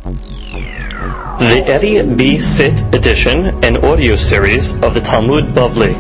The Eddie B. Sit edition and audio series of the Talmud Bavli.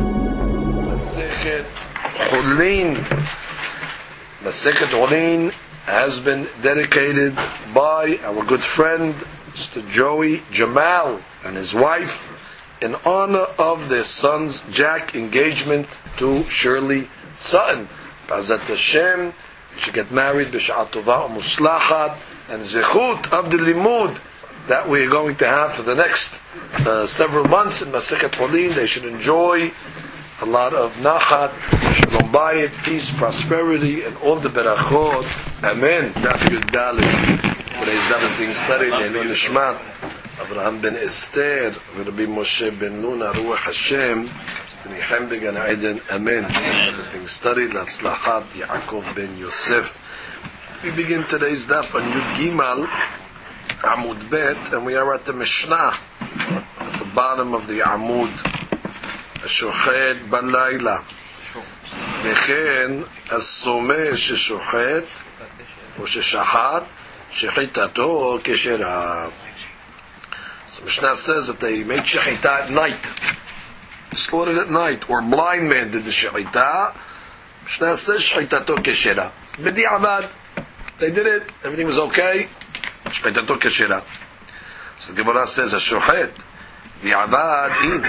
Masechet Chulin. Masechet Chulin has been dedicated by our good friend Mr. Joey Jamal and his wife in honor of their son's Jack engagement to Shirley Sutton. B'ezrat Hashem, she get married b'sha'at tova u'muslachat, and zechut of the limud that we're going to have for the next several months in Masechet Chulin. They should enjoy a lot of nachat, shalom bayit, peace, prosperity, and all the berachot. Amen. Daf Yud Dalet. Today's daf is being studied in Nishmat Avraham ben Esther, Rabbi Moshe ben Nuna, Ruach Hashem, Nichem began Eden. Amen. It's being studied. Latzlachat Yaakov ben Yosef. We begin today's daf on Yud Gimal, Amud Bet, and we are at the Mishnah, at the bottom of the Amud. השוחט בלילה וכן הסומא ששוחט או ששחט שחיטתו כשרה. So Mishnah says that they made shechita at night, slaughtered at night, or blind man did the shechita. Mishnah says shechitato keshera. B'di'avad, they did it, everything was okay, shechitato keshera. So the Gemara says השוחט di'avad in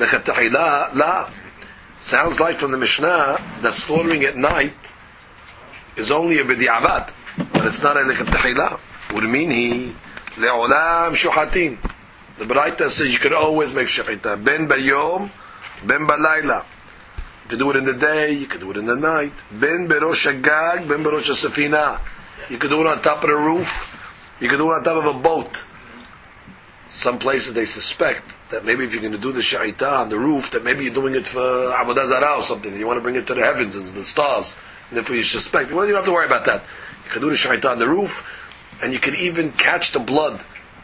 la. Sounds like from the Mishnah that slaughtering at night is only a b'di'avad, but it's not a lekatahila. What do you mean? He le'olam shuhatin. The Baraita says you could always make shechita ben bayom, ben balayla. You could do it in the day, you could do it in the night. Ben berosh hagag, ben berosh hasafina. You could do it on top of the roof. You could do it on top of a boat. Some places they suspect that maybe if you're going to do the sha'ita on the roof, that maybe you're doing it for Avodah Zarah or something. You want to bring it to the heavens and the stars. And therefore you suspect. Well, you don't have to worry about that. You can do the sha'ita on the roof, and you can even catch the blood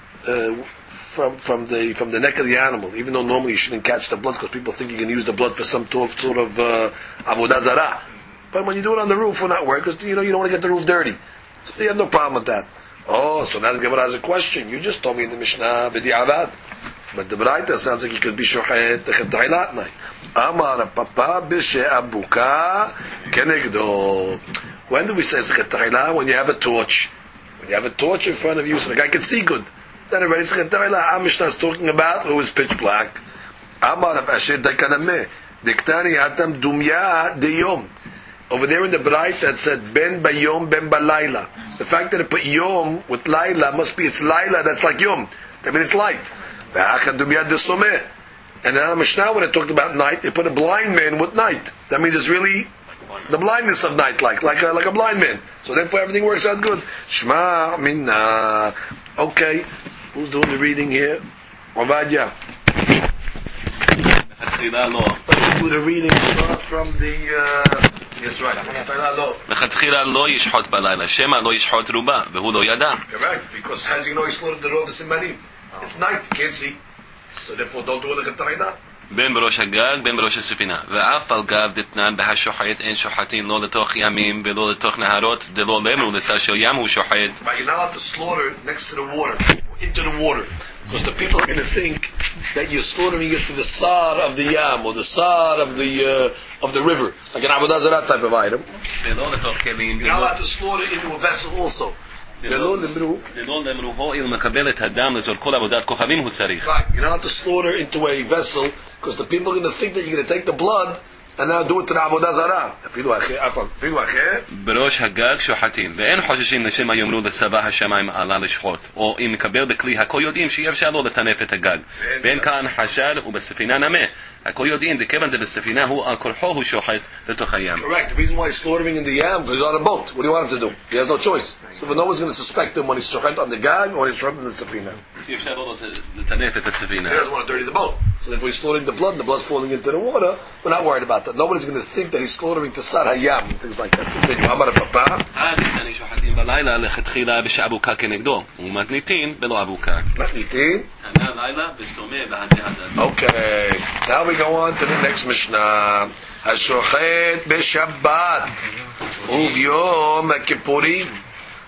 from the neck of the animal. Even though normally you shouldn't catch the blood because people think you can use the blood for some sort of Avodah Zarah. But when you do it on the roof, we're not worried because you don't want to get the roof dirty. So you have no problem with that. Oh, so now the Gemara has a question. You just told me in the Mishnah b'di'avad. But the Baraita sounds like you could be shochet techetayla at night. Amar papa b'she abuka kenegdo. When do we say techetayla? When you have a torch. When you have a torch in front of you, so the guy can see good. Then everybody's techetayla. Our Mishnah is talking about who is pitch black. Amar asher dekaname diktani atam dumya deyom. Over there in the Baraita that said ben bayom ben balayla. The fact that it put yom with layla must be it's layla that's like yom. That means it's light. And then Mishnah, when it talked about night, they put a blind man with night. That means it's really the blindness of night, like a blind man. So therefore everything works out good. Shema minna. Okay, who's doing the reading here? Ovadia. Let's do the reading from the. Yes, right. לכתחילה לא ישחוט בלילה, שמא לא ישחוט רובה, והוא לא ידע. Correct, because as you know, he slaughtered the rov the simanim. It's night, you can't see. So therefore, don't do it like a taida. בין בראש הגג, בין בראש הספינה. ואף על גב דתנן בהשוחט, אין שוחטין לא לתוך ימים ולא לתוך נהרות, דלא למרו לשר של ים הוא שוחט. But you're not allowed to slaughter next to the water, into the water. Because the people are going to think that you're slaughtering it to the sar of the yam or the sar of the river. It's like an Avodah Zarah type of item. You're not allowed to slaughter into a vessel also. Right. You're not allowed to slaughter into a vessel because the people are going to think that you're going to take the blood and now do it to the Avodah Zarah. בראש הגג שוחטים, ואין חוששים לשמא יאמרו לצבא השמיים עלה לשחוט, או אם מקבל בכלי, הכל יודעים שאי אפשר לו לטנף את הגג. ואין כאן חשד ובספינה נמה. הכל יודעים, דכיוון דבספינה הוא על כורחו הוא שוחט לתוך הים. Correct. The reason why he's slaughtering in the yam because he's on a boat. What do you want him to do? He has no choice. So no one's going to suspect him when he's shochet on the gag or when he's shochet on the safina. אי אפשר לו לטנף את הספינה. He doesn't want to dirty the boat. So if he's slaughtering the blood and the blood's falling into the water, we're not worried about that. Nobody's going to think that he's slaughtering to sar hayam and things like that. Continue. Amar papa. אני שוחטים בלילה לכתחילה בשעבוקה כנגדו, ומתניתין בלא עבוקה. מתניתין? לילה בסומא בהדי הדד. Okay. Now we go on to the next Mishnah. השוחט בשבת וביום הכיפורים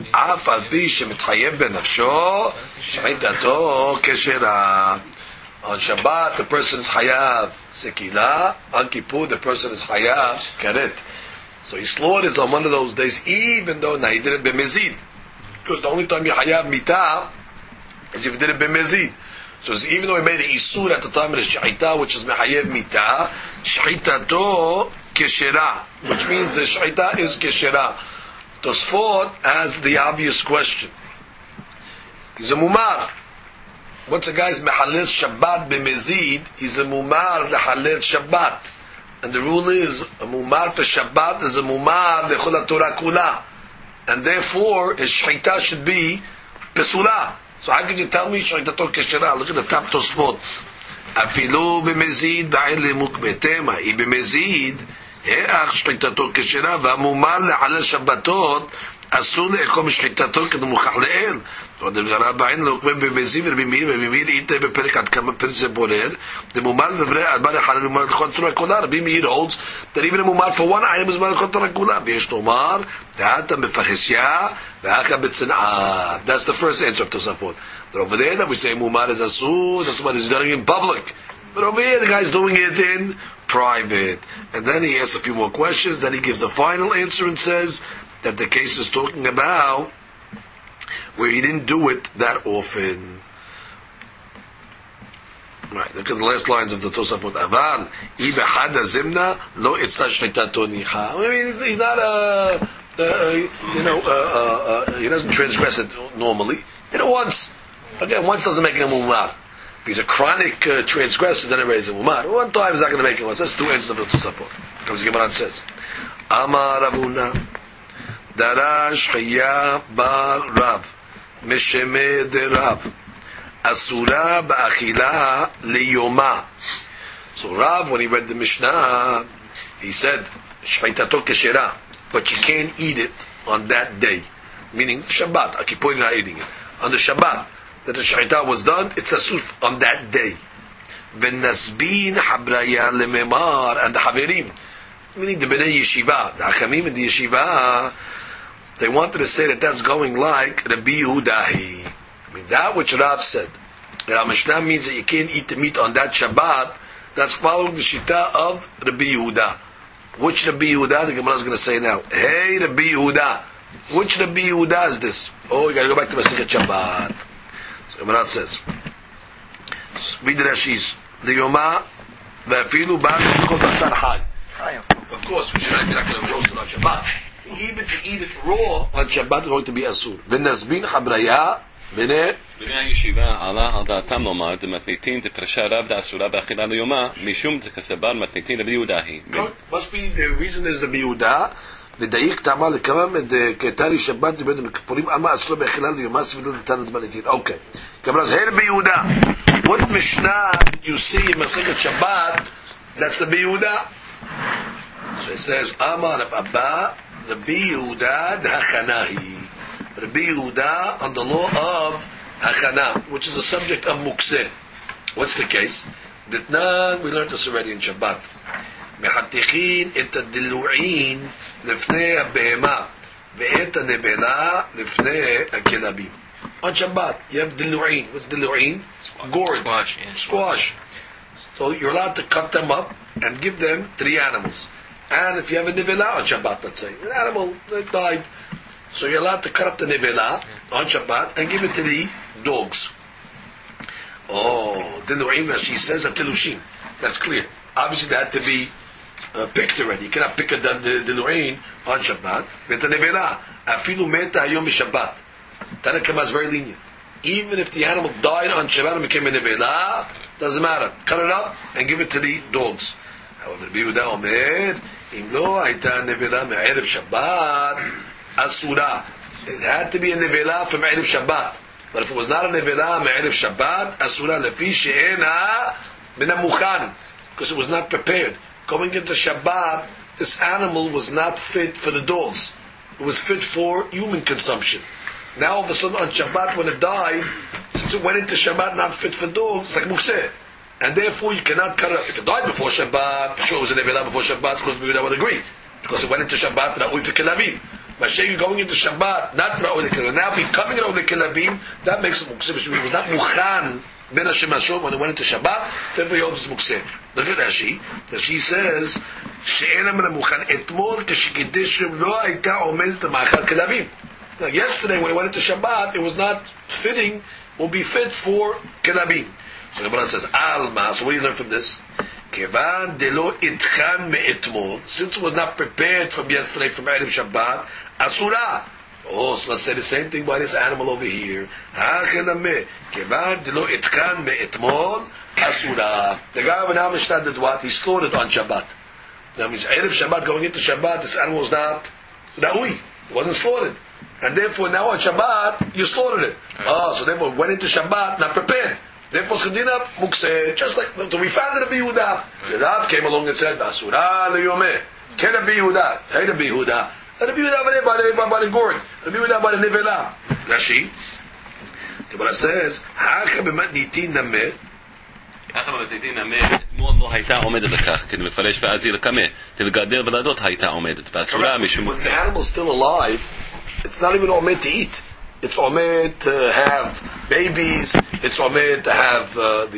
אף על פי שמתחייב בנפשו, שחיטתו כשרה. On Shabbat, the person is hayav sekila. On Kippur, the person is hayav karet. So he slaughters on one of those days, even though he did it b'mezid. Because the only time you hayav mitah is if you did it b'mezid. So even though he made an isur at the time of the shechita, which is mehayev mitah, shechitato keshera, which means the shechita is keshera. Tosfot has the obvious question. He's a mumar. Once a guy is mehalel Shabbat b'mezid, he's a mumar lehalel Shabbat. And the rule is, a mumar for Shabbat is a mumar lechol Torah kula. And therefore, his shechita should be pesula. So how can you tell me shechitato keshera? Look at the top Tosfot. Afilu b'mezid ba'in lemukbetem, ha'i b'mezid, he'ach shechitato keshera, v'amumar lehalel Shabbatot, אסור לאכול משחיטתו כדי מוכח לאל. ודגרה בעין לעוקבים במזיב ובמיר איתה בפרק עד כמה פרק זה בורר, דמומר לדברי אדבר אחד למומר לכל תורה כולה. רבי מאיר holds that even a mumar for one item is מומר לכל תורה כולה. ויש לומר, דעתה בפרהסיה ואחר בצנעה. That's the first answer of Tosafot. But over there that we say mumar is asur, that's what he's doing in public. But over here the guy's doing it in private. And then he asks a few more questions, then he gives the final answer and says that the case is talking about where he didn't do it that often. Right, look at the last lines of the Tosafot. Aval, ibehad zimna lo itzah shchitato nicha. I mean, he's not he doesn't transgress it normally. He did it once. Again, once doesn't make him a mumar. If he's a chronic transgressor, then it raises a mumar. One time he's not going to make it once. That's two answers of the Tosafot. Comes the Gemara says, Amar Ravuna דרש חיה בר רב משמי דרב אסורה באכילה ליומה. So Rav, when he read the Mishnah, he said shchitato keshera, but you can't eat it on that day, meaning Shabbat. Kippur, you're not eating it on the Shabbat that the shchita was done. It's asur on that day. V'nasbin habraya lememar, and the haverim, meaning the Bnei Yeshiva, the Hachamim in the Yeshiva, they wanted to say that that's going like Rabbi Yehudahi. I mean, that which Rav said, that our Mishnah means that you can't eat the meat on that Shabbat, that's following the Shita of Rabbi Yehuda. Which Rabbi Yehuda? The Gemara is going to say now. Hey, Rabbi Yehuda. Which Rabbi Yehuda is this? Oh, you got to go back to Masechet Shabbat. So the Gemara says, read the Rashis. The Yoma, ve'afilu ba'al b'chol b'asar hai. Of course, we should not going to roast it on Shabbat. Even to eat it raw on Shabbat is going to be asur. V'nasbin habraya b'nei הישיבה עלה על דעתם לומר דמתניתין דפרשה רב דאסורה באכילה ליומה משום דכסבר מתניתין רבי יהודה היא. Must be the reason is רבי יהודה ודייק טעמה לכמה כתרי שבת דבן בכפורים אמה אסורה באכילה ליומה סבידו נתן דמתניתין. Okay. כמרז hey רבי יהודה, what Mishnah did you see in Masechet Shabbat that's רבי יהודה? So it says Amar Abba Rabbi Yehuda d'Hachanahi. Rabbi Yehuda on the law of Hachana, which is the subject of Mukseh. What's the case? Ditnan, we learned this already in Shabbat. Mehatichin et dilu'in lifnei ha-behema ve'et ha-nebela lifnei ha-kelabim. On Shabbat, you have dilu'in. What's dilu'in? Gourd. Squash. Yeah. Squash. So you're allowed to cut them up and give them to the animals. And if you have a nivela on Shabbat, let's say, an animal that died, so you're allowed to cut up the nivela on Shabbat and give it to the dogs. Oh, dilu'im, as she says, a tilushim. That's clear. Obviously, that had to be picked already. You cannot pick a dilu'in on Shabbat. But the nivela, afilu meta hayom Shabbat. Tanna Kama is very lenient. Even if the animal died on Shabbat and became a nivela, doesn't matter. Cut it up and give it to the dogs. However, Rabbi Yehuda Omer, אם לא הייתה נבלה מערב שבת, אסורה. It had to be a נבלה from ערב שבת. But if it was not a נבלה מערב שבת, אסורה לפי שאינה מן המוכן. Because it was not prepared. Going into Shabbat, this animal was not fit for the dogs. It was fit for human consumption. Now all of a sudden on Shabbat when it died, since it went into Shabbat not fit for dogs, it's like mukseh. And therefore you cannot cut it up. If it died before Shabbat, for sure it was a nevelah before Shabbat, because we would agree. Because it went into Shabbat, ra'ui for kelavim. Mashiach going into Shabbat, not Ra'ul Kelabim, now becoming Ra'ul Kelabim, that makes him Mukseh. He was not Mukhan Ben Hashem Hashom when he went into Shabbat, therefore he holds Mukseh. Look at Rashi. Rashi says, שאין מן המוכן, אתמול כשקידשם לא הייתה עומדת למאכל כלבים. Now, yesterday when he went into Shabbat, it was not fitting, will be fit for kelabim. So the Gemara says, Alma. So what do you learn from this? Kevan delo itchan me'etmol. Since it was not prepared from yesterday, from Erev Shabbat, asura. Oh, so let's say the same thing by this animal over here. Ha'chenameh. Kevan delo itchan me'etmol, asura. The guy of an Mishnah did what? He slaughtered on Shabbat. That means Erev Shabbat, going into Shabbat, this animal was not ra'ui. It wasn't slaughtered. And therefore now on Shabbat, you slaughtered it. So therefore it went into Shabbat, not prepared. Therefore Chedina Mukseh, just like we found it Rabbi Yehuda. The Rav came along and said, Asura leyomeh. Can Rabbi Yehuda? Hey Rabbi Yehuda. Rabbi Yehuda by the gourd. Rabbi Yehuda by the nevela. Rashi. The Gemara says, Hacha b'mat nitin nameh. ככה בבתיתין נמר, אתמול לא הייתה עומדת לכך, כי מפרש ואז ילקמה, תלגדל ולדות הייתה עומדת, באסורה משום... When the animal's still alive, it's not even omed to eat. It's omed to have babies, it's omed to have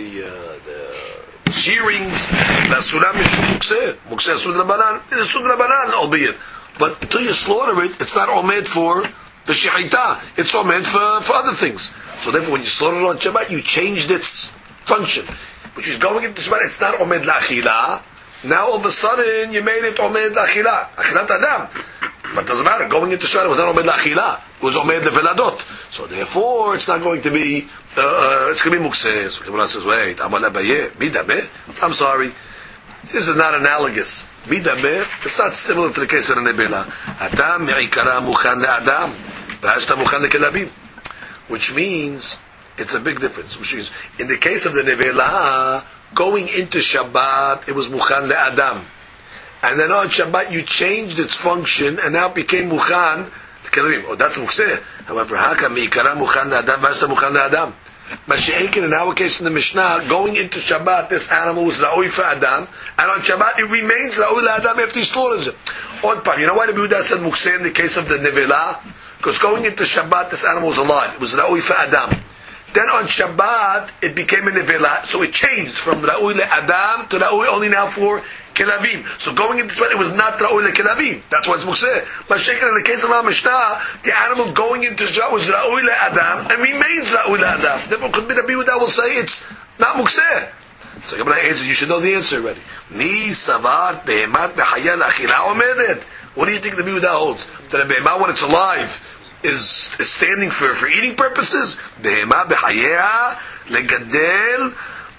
the shearings, באסורה משום מוקסה, מוקסה אסור דרבנן, it's אסור דרבנן, albeit. But until you slaughter it, it's not omed for the shechita, it's omed for other things. So therefore when you slaughter it on Shabbat, you changed its function. Which is going into Shabbat, it's not omed la'achila. Now all of a sudden you made it omed la'achila. Achilat adam. But it doesn't matter. Going into Shabbat, it was not omed la'achila. It was omed leveladot. So therefore, it's not going to be, it's going to be mukseh. So Gemara says, wait, amal abaye, midameh? I'm sorry. This is not analogous. Midameh, it's not similar to the case of the nebela. Adam me'ikara mukhan le'adam. V'hashta mukhan le'kelabim. Which means, it's a big difference. Which is, in the case of the nevela, going into Shabbat, it was mukhan le'adam. And then on Shabbat, you changed its function, and now it became mukhan le'kelabim. Oh, that's mukseh. However, haka mi'ikara mukhan le'adam, v'ashta mukhan le'adam. Mashiach, in our case in the Mishnah, going into Shabbat, this animal was ra'oi for Adam, and on Shabbat, it remains ra'oi le'adam after he slaughters it. You know why the Yehuda said mukseh in the case of the nevela? Because going into Shabbat, this animal was alive. It was ra'oi for Adam. Then on Shabbat, it became a nevela, so it changed from Ra'ui le'adam to Ra'ui only now for Kelabim. So going into Shabbat, it was not Ra'ui le'Kelabim. That's why it's Mukseh. But in the case of our Mishnah, the animal going into Shabbat was Ra'ui le'adam and remains Ra'ui le'adam. Therefore, could be Rabbi Yehuda will say it's not Mukseh. So Gemara answers, you should know the answer already. Mi savar behemat b'chaya la'achila omedet. What do you think the Rabbi Yehuda holds? That a behemat, when it's alive, is standing for eating purposes. Behema b'chayeha legadel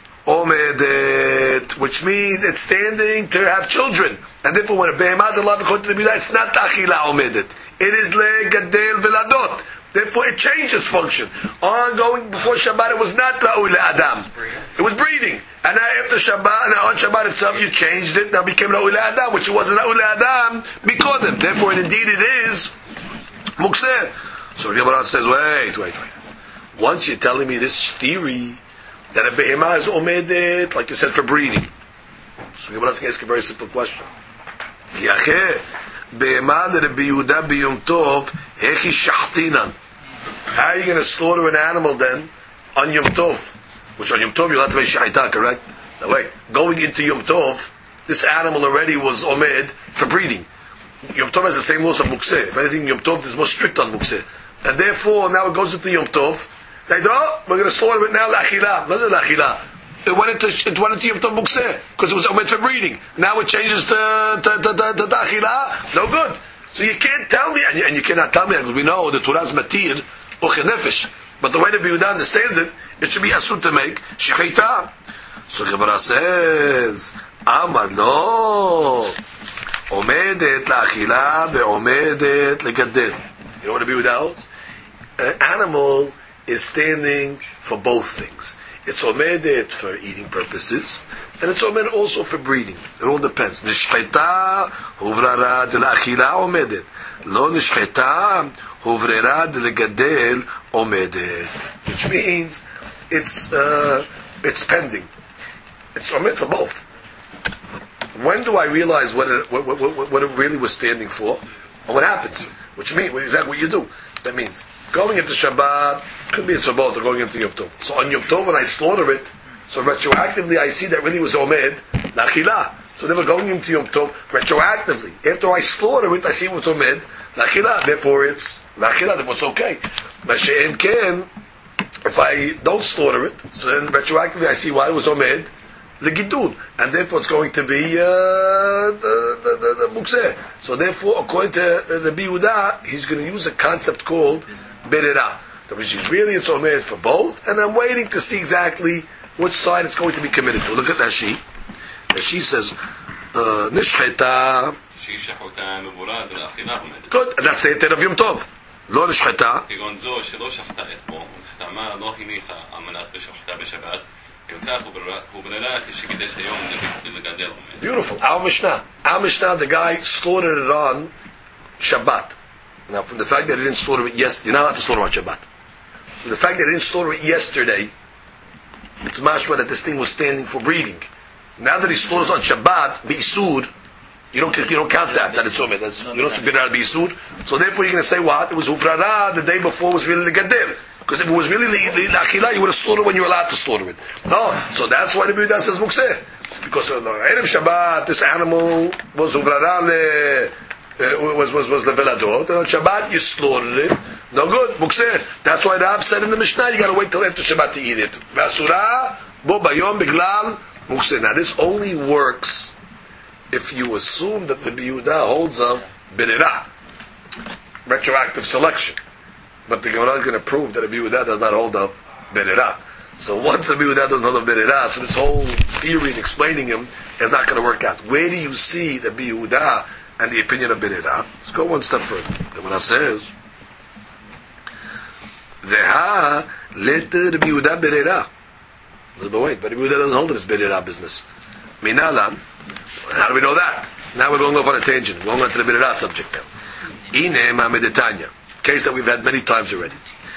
omedet, which means it's standing to have children. And therefore, when a behema is alive, according to the Mishnah, it's not achila omedet. It is legadel veladot. Therefore, it changed its function. Ongoing before Shabbat, it was not ra'ui le'adam. It was breeding. And now after Shabbat, and on Shabbat itself, you changed it. Now it became ra'ui le'adam, which it wasn't ra'ui le'adam mikodem. Therefore, indeed, it is mukseh. So the Gemara says, wait. Once you're telling me this theory that a behemah is omedet, like you said, for breeding. So the Gemara is going to ask a very simple question. Yacheh, behemah de Rabbi Yehuda b'yom tov, hechi shachtinan. How are you going to slaughter an animal then on Yom Tov? Which on Yom Tov you'll have to make shahita, correct? Now wait, going into Yom Tov, this animal already was omed for breeding. Yom Tov has the same laws of Mukseh. If anything, Yom Tov is more strict on Mukseh. And therefore, now it goes into Yom Tov. They we're going to slaughter it now, l'achila. What is l'achila? It went into Yom Tov Mukseh, because it was meant for breeding. Now it changes to achila. No good. So you can't tell me, and you cannot tell me, because we know the Torah is matir, uche nefesh. But the way the Yehuda understands it, it should be asur to make shechita. So Gemara says, Amar lo. Omedet la'achila ve'omedet legadel. You know what the Yehuda holds? An animal is standing for both things. It's omedet for eating purposes, and it's omedet also for breeding. It all depends. Nishcheta huvrara de la'achila omedet. Lo nishcheta huvrara de legadel omedet. Which means it's pending. It's omedet for both. When do I realize what it really was standing for? And what happens? which means exactly what you do. That means going into Shabbat could be a Shabbat or going into Yom Tov. So on Yom Tov when I slaughter it, so retroactively I see that really was Omed Lachila. So they were going into Yom Tov retroactively. After I slaughter it, I see what's Omed Lachila. Therefore it's Lachila, therefore it's okay. Mashe'en Ken, if I don't slaughter it, so then retroactively I see why it was Omed Legidul, and therefore it's going to be the Mukseh. So therefore, according to Rabbi Yehuda, he's going to use a concept called Berera. Which is really it's Omed for both, and I'm waiting to see exactly which side it's going to be committed to. Look at Rashi. Rashi says, Nishcheta. Good, and that's the intent of Yom Tov. לא נשחטה. כגון זו שלא שחטה את בו, וסתמה לא הניחה על מנת לשחטה בשבת, וכך הוא ברירה כשקידש היום לגדל. Beautiful. Our Mishnah, the guy slaughtered it on Shabbat. Now, from the fact that he didn't slaughter it yesterday, you're not allowed to slaughter on Shabbat. From the fact that he didn't slaughter it yesterday, it's mashma that this thing was standing for breeding. Now that he slaughters on Shabbat, B'isur, you don't count that it's Omed. You don't be Ral B'isur. So therefore you're going to say what? It was Hufrara, the day before was really the Gader. Because if it was really the Achila, you would have slaughtered when you were allowed to slaughter it. No, so that's why the Yehuda says Mukseh. Because on the Erev Shabbat, this animal was Hufrara, was the Veladot, and on Shabbat you slaughtered it. No good, Mukseh. That's why the Rav said in the Mishnah, you got to wait till after Shabbat to eat it. Vasura, bo bayom biglal, Mukseh. Now this only works if you assume that the Yehuda holds of Berera, retroactive selection. But the Gemara is going to prove that the Yehuda does not hold of Berera. So once the Yehuda doesn't hold of Berera, so this whole theory in explaining him is not going to work out. Where do you see the Yehuda and the opinion of Berera? Let's go one step further. The Gemara says, Veha letter the Yehuda Berera. But wait, but the Yehuda doesn't hold this Berera business. Minalan. How do we know that? Now we're going off on a tangent. We're going on to the Berera subject now. Ine Ma'amedetanya. Case that we've had many times already.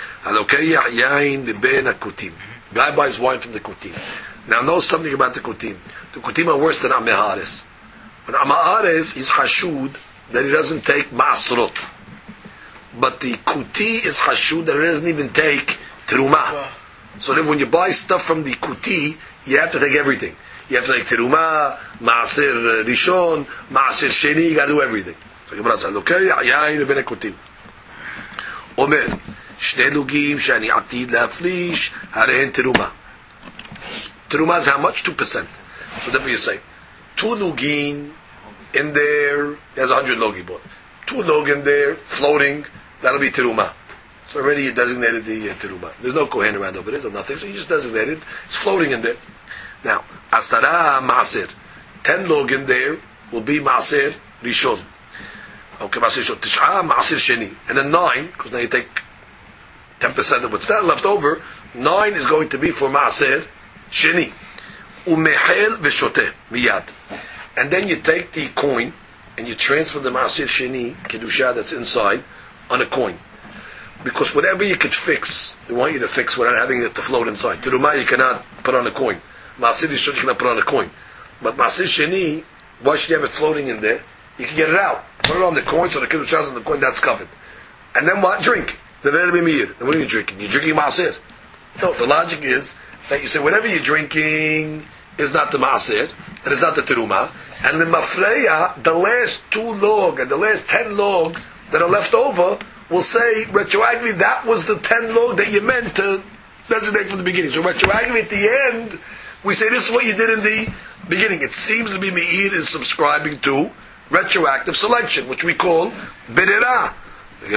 Guy buys wine from the Kutim. Now know something about the Kutim. The Kutim are worse than Amehares. When Amehares is Hashud, that he doesn't take Ma'asrot. But the Kuti is Hashud, that he doesn't even take Terumah. So then when you buy stuff from the Kuti, you have to take everything. You have to take Terumah, Ma'asir Rishon, Ma'asir Sheni, you got to do everything. So Gemara says, okay, Yain ben Kutim. Omer, Shne Lugim, Shani Atid Laflish, Harehen Terumah. Terumah is how much? 2%. So therefore you say, 2 Lugim in there, there's 100 Logi bought. 2 Log in there, floating, that'll be Terumah. So already you designated the Terumah. There's no Kohen around over there, there's nothing, so you just designated it. It's floating in there. Now, Asara Ma'asir. 10 log in there will be Ma'asir Rishon. Okay, Ma'asir Rishon. Tish'a Ma'asir Sheni. And then 9, because now you take 10% of what's there left over, 9 is going to be for Ma'asir Sheni. Umehel V'shoteh. Miyad. And then you take the coin, and you transfer the Ma'asir Sheni, Kedusha that's inside, on a coin. Because whatever you could fix, they want you to fix without having it to float inside. Terumah you cannot put on a coin. Ma'asir Rishon you cannot put on a coin. But Ma'asir Sheni, why should you have it floating in there? You can get it out. Put it on the coin, so the Kiddush on the coin, that's covered. And then what? Drink. The Veda B'Meir. And what are you drinking? You're drinking Ma'asir. No, the logic is that you say whatever you're drinking is not the Ma'asir, and it's not the Terumah. And the Mafreya, the last 2 log and the last 10 log that are left over will say retroactively that was the 10 log that you meant to designate from the beginning. So retroactively at the end, we say this is what you did in the beginning. It seems to be Meir is subscribing to retroactive selection, which we call Berera. They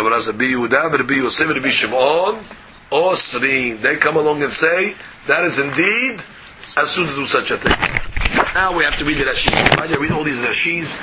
come along and say that is indeed asur to do such a thing. Now we have to read the Rashis. I read all these Rashis.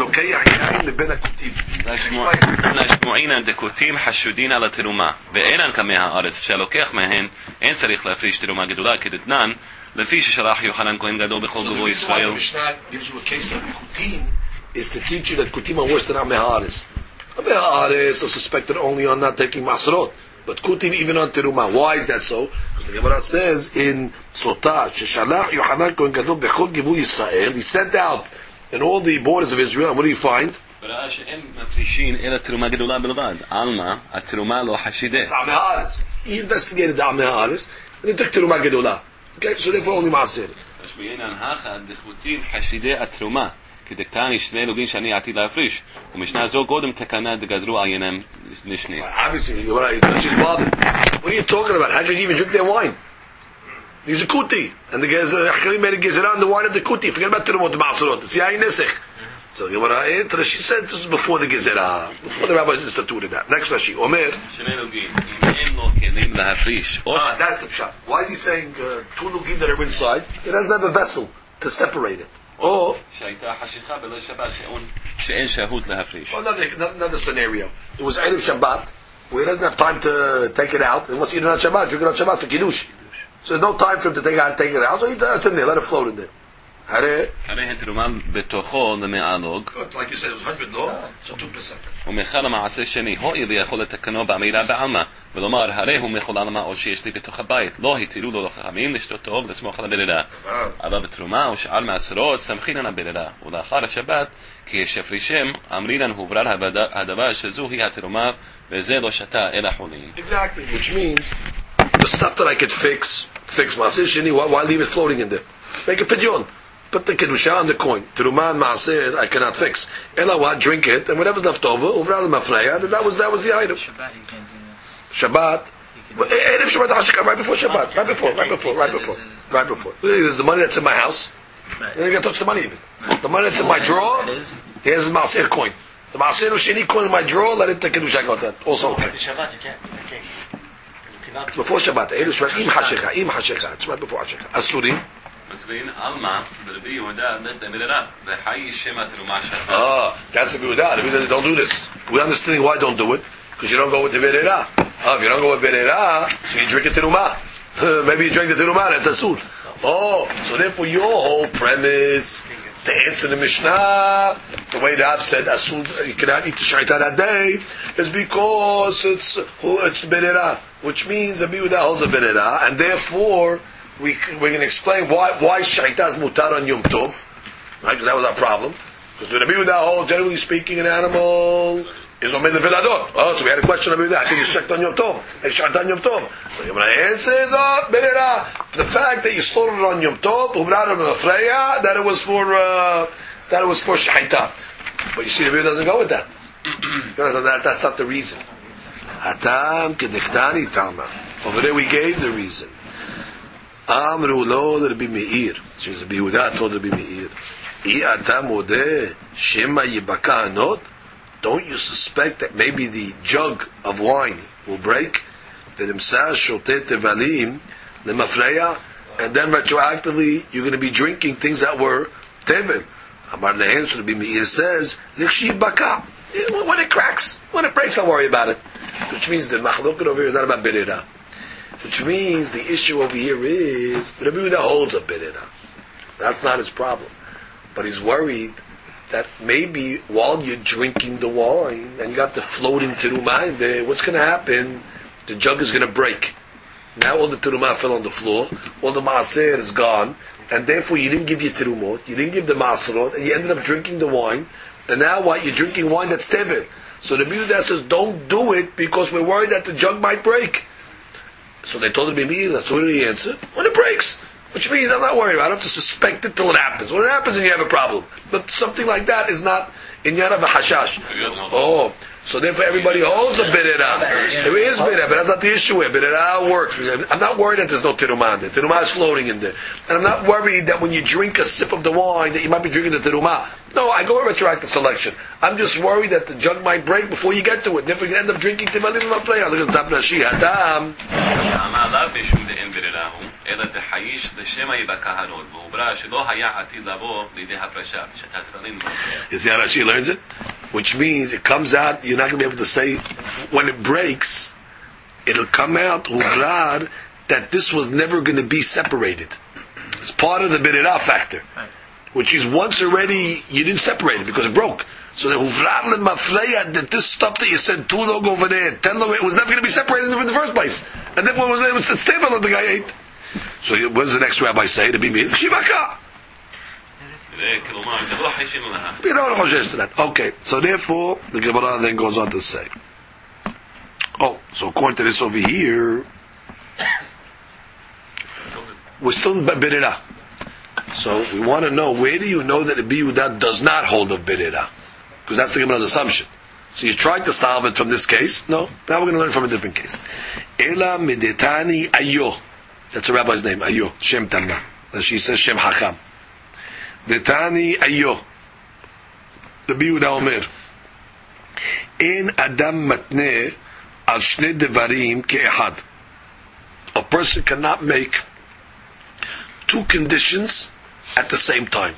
לשמועין הדקותים חשודים על התרומה, ואינן כמי הארץ, שהלוקח מהן, אין צריך להפריש תרומה גדולה כדתנן, לפי ששלח יוחנן כהן גדול בכל גבול ישראל. So the Mishnah gives you a case of Kutim, is to teach you that Kutim are worse than Amei Haaretz. Amei Haaretz are suspected only on not taking Masrot, but Kutim even on Terumah. Why is that so? Because the Gemara says in Sotah, ששלח יוחנן כהן גדול בכל גבול Israel, he sent out in all the borders of Israel, and what do you find? וראה שאין מפרישין אלא תרומה גדולה בלבד. עלמא, התרומה לא חשידה. Amei Haaretz. He investigated the Amei Haaretz, and he took Terumah Gedolah. Okay, so therefore only Maaser. אז בעינן הכא דחותים חשידי התרומה, כדקטני שני אלוגין שאני עתיד להפריש, ומשנה זו קודם תקנה דגזרו עיינם נשנית. Obviously, you're right. She's bothered. What are you talking about? How can you even drink their wine? He's a kuti, and the Hakalim made a gezerah on the wine of the kuti. Forget about Terumot Maaserot. It's Yain Nesech. So Rashi said this is before the gezerah, before the rabbis instituted that. Next Rashi, Omer. שני אלוגין, אם אין לו כלים להפריש, או That's the pshat. Why is he saying two nugim that are inside? It doesn't have a vessel to separate it. Or שהייתה חשיכה בליל שבת שאין שהות להפריש. another scenario. It was Erev Shabbat, where he doesn't have time to take it out, and once you eat it on Shabbat, drink it on Shabbat for Kiddush. So there's no time for him to take it out, so it's in there, let it float in there. הרי הן תרומה בתוכו למעלוג. Like you said, it was 100 law, so 2%. ומחל המעשה שני, הואיל יכול לתקנו באמירה בעלמא, ולומר, הרי הוא מכל עלמא או שיש לי בתוך הבית, לא התירו לו לחכמים לשתות טוב ולסמוך על הברירה. אבל בתרומה או שאר מעשרות, סמכינן הברירה. ולאחר השבת, כי יש הפרישם, אמרינן הוברר הדבר שזו היא התרומה, וזה לא שתה אלא חולין. Exactly, which means, the stuff that I could fix מעשה שני, why leave it floating in there? Make a pidyon. Put the kedusha on the coin. Terumah and maaser I cannot fix. Ela what? Drink it, and whatever's left over, overall mafreya. That was the item. Shabbat, you can't do that. Shabbat. Erev Shabbat Hashikah, right before Shabbat, right before. There's the money that's in my house. Right. You're not gonna touch the money even. The money that's in my drawer. Here's the maaser coin. The maaser usheni coin in my drawer. Let it take kedusha go that. Also okay. Shabbat, you can't. Before Shabbat, Erev Shabbat, im Hashikah. It's right before Hashikah. Asurim. מסבין, עלמא, ברבי יהודה, נשת ברירה, וחי שם התרומה שתה. That's the Yehuda. Don't do this. We're understanding why don't do it. Because you don't go with the Berera. If you don't go with Berera, so you drink a Terumah. Maybe you drink the Terumah, that's Asur. So therefore your whole premise, to answer the Mishnah, the way that I've said, Asur, you cannot eat the Shaita that day, is because it's Berera. Which means the Yehuda holds a Berera, and therefore, we're going to explain why shaita is mutar on Yom Tov, right? Because that was our problem. Because the Rabbi Yehuda holds, generally speaking, an animal is omed leviladot. So we had a question about that. I think it's checked on Yom Tov. It's checked on Yom Tov. So the answer is, the fact that you slaughtered it on Yom Tov, that it was for shaita. But you see, the Rabbi doesn't go with that. Because that's not the reason. Hatam kedektani tama. Over there we gave the reason. Amru lo Rabbi Meir. So Rabbi Yehuda told Rabbi Meir, I ata modeh shema yibaka hanot. Don't you suspect that maybe the jug of wine will break? The nimsa shotet tevalim lemafreya, and then retroactively you're going to be drinking things that were tevel. Amar lehen, so Rabbi Meir says, l'chshi baka. When it cracks, when it breaks, I'll worry about it. Which means the machloket over here is not about berera. Which means the issue over here is Rabbi Yehuda holds a berera. That's not his problem. But he's worried that maybe while you're drinking the wine and you got the floating terumah in there, what's going to happen? The jug is going to break. Now all the terumah fell on the floor, all the maaser is gone, and therefore you didn't give your terumot, you didn't give the maaserot, and you ended up drinking the wine, and now what? You're drinking wine that's tevel. So the Rabbi Yehuda says, don't do it because we're worried that the jug might break. So they told him, that's what did he answer? When it breaks. Which means I'm not worried about it. I don't have to suspect it till it happens. When it happens, then you have a problem. But something like that is not in Yad of a Hashash. So therefore everybody holds a Berera. There is Berera, but that's not the issue here. Berera works. I'm not worried that there's no Terumah in there. Terumah is floating in there. And I'm not worried that when you drink a sip of the wine that you might be drinking the Terumah. No, I go with retroactive selection. I'm just worried that the jug might break before you get to it. And if you end up drinking Timalim and Mafreya, look at the top of Nashi, Hatam. עליו בשום דאין ברירה הוא, אלא דחייש לשם יבקה הנוד, והוברא שלא היה עתיד לבוא לידי הפרשה, שתת תלין. You see how Rashi learns it? Which means it comes out, you're not going to be able to say, when it breaks, it'll come out, huvrad, that this was never going to be separated. It's part of the birira factor. Which is once already, you didn't separate it because it broke. So the huvrad lemafreya, that this stuff that you said 2 log over there, 10 log, it was never going to be separated in the first place. And then what was it? It was the stable that the guy ate. So what does the next rabbi say? To be me, shivaka. כלומר, זה לא חיישים לها. We don't חושש to that. Okay, so therefore, the Gemara then goes on to say, oh, so according to this over here, we're still in Birira. So we want to know, where do you know that the Yehuda does not hold of Birira? Because that's the Gemara's assumption. So you tried to solve it from this case? No. Now we're going to learn from a different case. Ela medetani ayo. That's a rabbi's name, ayo. Shem Tamna. She says Shem Hakam. Detani ayo. The Yehuda Omer. En adam matne al shne devarim ke'ehad. A person cannot make two conditions at the same time.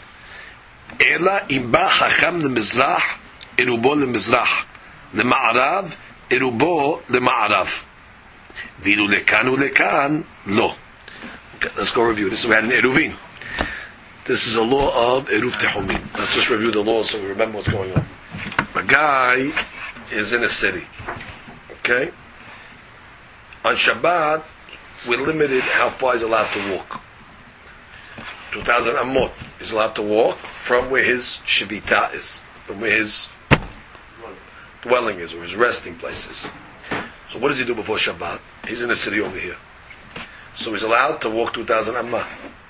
Ela imba hacham lemizrach erubo lemizrach lema'arav erubo lema'arav vilu lekan ulekan lo. Okay, let's go review this. We had an eruvin. This is a law of eruv tehumin. Let's just review the laws so we remember what's going on. A guy is in a city. Okay? On Shabbat, we're limited how far he's allowed to walk. 2,000 amot. He's allowed to walk from where his shivita is, from where his dwelling is, or his resting place is. So what does he do before Shabbat? He's in the city over here. So he's allowed to walk 2,000 amma.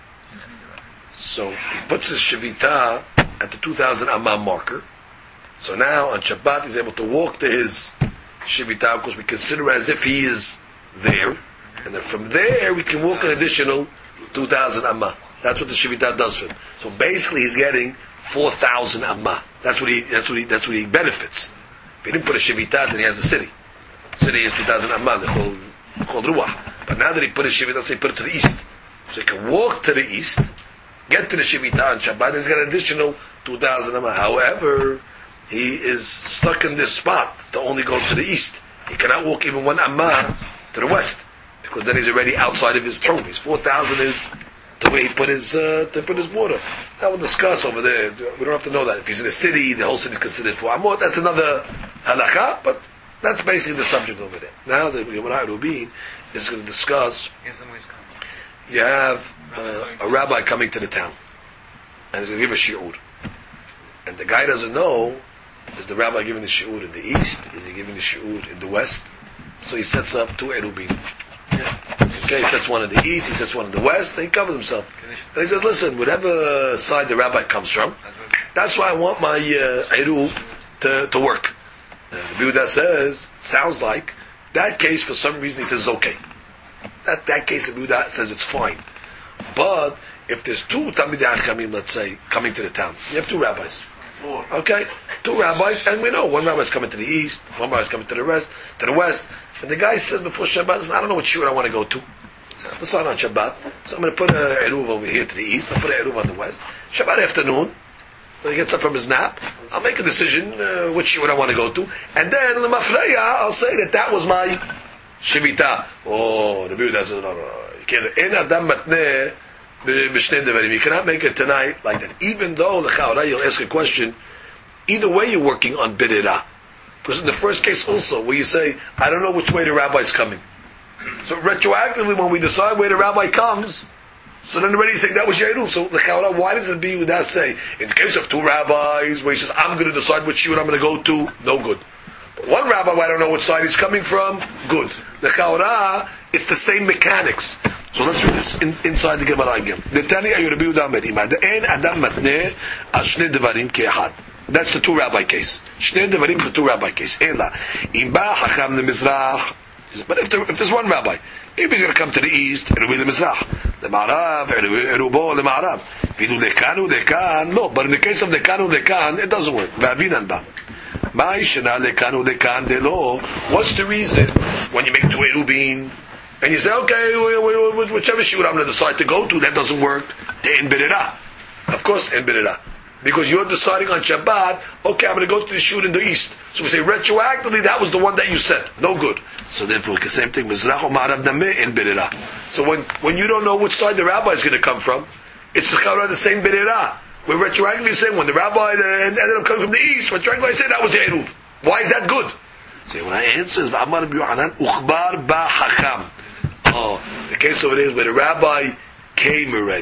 So he puts his shivita at the 2,000 amma marker. So now on Shabbat he's able to walk to his shivita because we consider it as if he is there. And then from there we can walk an additional 2,000 amma. That's what the shivita does for him. So basically, he's getting 4,000 amma. That's what he benefits. If he didn't put a shivita, then he has the city. The city is 2,000 amma. They're called ruach. But now that he put a shivita, so he put it to the east. So he can walk to the east, get to the shivita on Shabbat, and he's got an additional 2,000 amma. However, he is stuck in this spot to only go to the east. He cannot walk even one amma to the west because then he's already outside of his throne. His 4,000 is the way he put his border. Now we'll discuss over there. We don't have to know that. If he's in a city, the whole city is considered for amot. That's another halakha, but that's basically the subject over there. Now the Gemara Rubin is going to discuss. You have a rabbi coming to the town, and he's going to give a shiur, and the guy doesn't know, is the rabbi giving the shiur in the east? Is he giving the shiur in the west? So he sets up two erubin. Okay, he sets one in the east, he sets one in the west, and he covers himself. And he says, listen, whatever side the rabbi comes from, that's why I want my eruv to work. The Yehuda says, sounds like, that case for some reason he says is okay. That case the Yehuda says it's fine. But if there's two Talmidei Chachamim, let's say, coming to the town, you have two rabbis. Okay? Two rabbis, and we know one rabbi is coming to the east, one rabbi is coming to the west, and the guy says before Shabbat, I don't know what shiur I want to go to. It's not on Shabbat, so I'm going to put an eruv over here to the east, I'll put an eruv on the west. Shabbat afternoon, when he gets up from his nap, I'll make a decision which shiur I want to go to, and then l'mafreya, I'll say that was my shivita. Oh, the Yehuda says, no. You can't. En adam matneh b'shnei devarim. You cannot make it tonight like that. Even though l'chaora you'll ask a question, either way you're working on birira. Because in the first case also, where you say, I don't know which way the rabbi is coming. So retroactively, when we decide where the rabbi comes, so then already saying that was Yeruv. So l'chaora, why does it be with that say? In the case of two rabbis, where he says, I'm going to decide which shiur I'm going to go to, no good. But one rabbi, I don't know which side he's coming from, good. L'chaora, it's the same mechanics. So let's read this inside the Gemara again. Detani ayu Rabbi Yehuda Omer, en adam matneh al shnei devarim ke'ehad. That's the two rabbi case. Shnei devarim is the two rabbi case. Ela, imba hacham lemizrach. But if there's one rabbi, if he's going to come to the east, it'll be the mizrach. The ma'arav, erubo the ma'arav. Vidu lekanu lekan. No, but in the case of lekanu lekan, it doesn't work. Va'avinan ba. Ma'ishana lekanu lekan de lo. What's the reason when you make two erubin? And you say, okay, whichever shiur I'm going to decide to go to, that doesn't work. In birira. Of course, in birira. Because you're deciding on Shabbat, okay, I'm going to go to the shiur in the east. So we say, retroactively, that was the one that you said. No good. So therefore, the same thing, Mizrach or Ma'arav Dameh in birira. So when you don't know which side the rabbi is going to come from, it's the same birira. We're retroactively saying, when the rabbi ended up coming from the east, retroactively I say that was the eruv. Why is that good? So when I answer, V'amar B'Yohanan, Uchbar Ba Hacham. Oh, the case over there is where the rabbi came already.